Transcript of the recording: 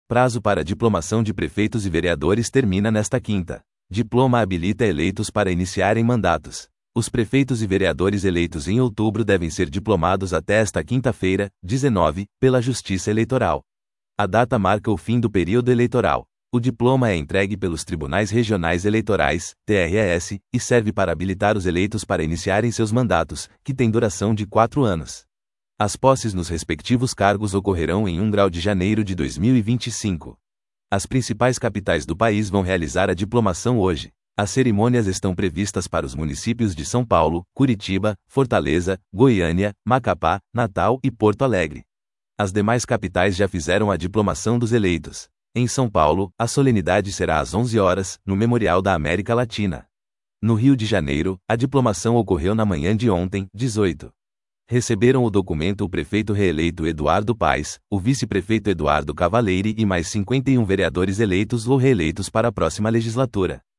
Prazo para diplomação de prefeitos e vereadores termina nesta quinta. Diploma habilita eleitos para iniciarem mandatos. Os prefeitos e vereadores eleitos em outubro devem ser diplomados até esta quinta-feira, 19, pela Justiça Eleitoral. A data marca o fim do período eleitoral. O diploma é entregue pelos Tribunais Regionais Eleitorais, TRES, e serve para habilitar os eleitos para iniciarem seus mandatos, que têm duração de 4 anos. As posses nos respectivos cargos ocorrerão em 1 de janeiro de 2025. As principais capitais do país vão realizar a diplomação hoje. As cerimônias estão previstas para os municípios de São Paulo, Curitiba, Fortaleza, Goiânia, Macapá, Natal e Porto Alegre. As demais capitais já fizeram a diplomação dos eleitos. Em São Paulo, a solenidade será às 11 horas, no Memorial da América Latina. No Rio de Janeiro, a diplomação ocorreu na manhã de ontem, 18. Receberam o documento o prefeito reeleito Eduardo Paes, o vice-prefeito Eduardo Cavalieri e mais 51 vereadores eleitos ou reeleitos para a próxima legislatura.